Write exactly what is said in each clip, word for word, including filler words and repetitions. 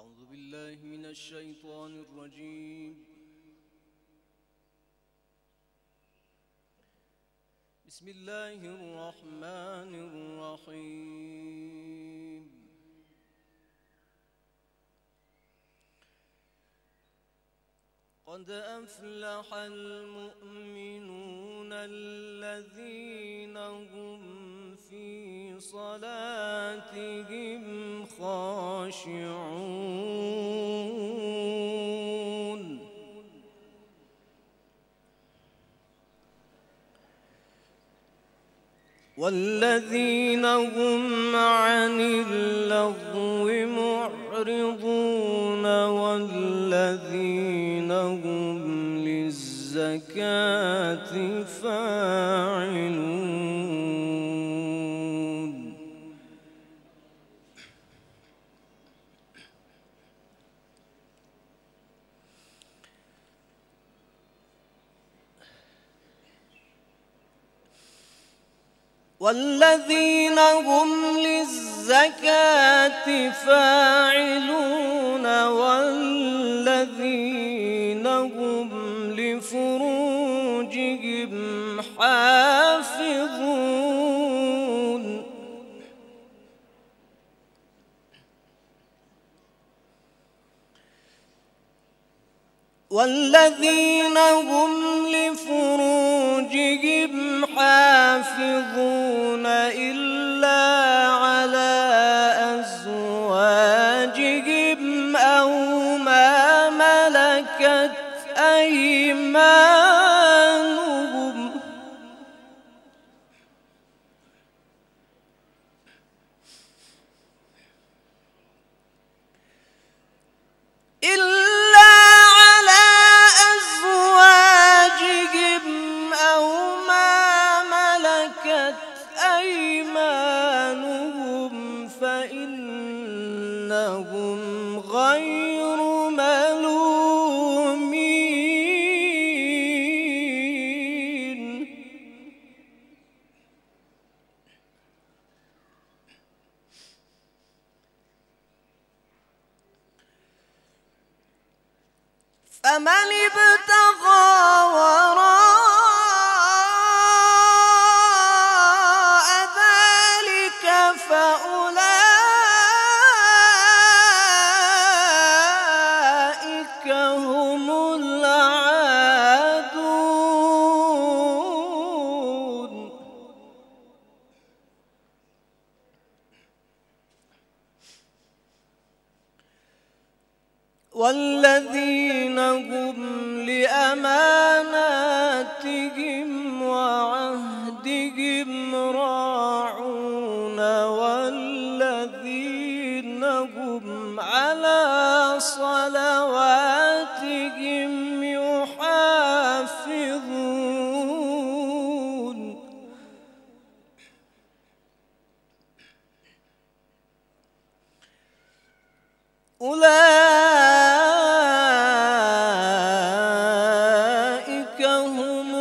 أعوذ بالله من الشيطان الرجيم. بسم الله الرحمن الرحيم. قد أفلح المؤمنون الذين هم في صلاتهم خاشعون والذين هم عن اللغو معرضون والذين هم للزكاة فاعلون. والذين هم للزكاة فاعلون والذين هم لفروجهم حافظون والذين هم لفروجهم حافظون إلا على أزواجهم أو ما ملكت أيمانهم إلا فإنهم غير ملومين. فمن ابتغى وراء ذلك فأولئك هم العادون. والذين هم لأماناتهم وعهدهم راعون والذين هم على صلواتهم يحافظون. أولئك هم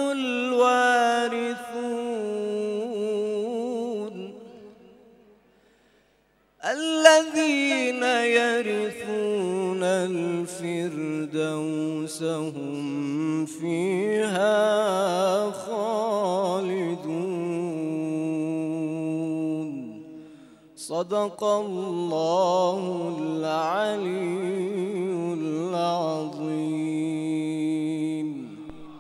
الوارثون الذين يرثون الفردوس هم فيها خالدون. صدق الله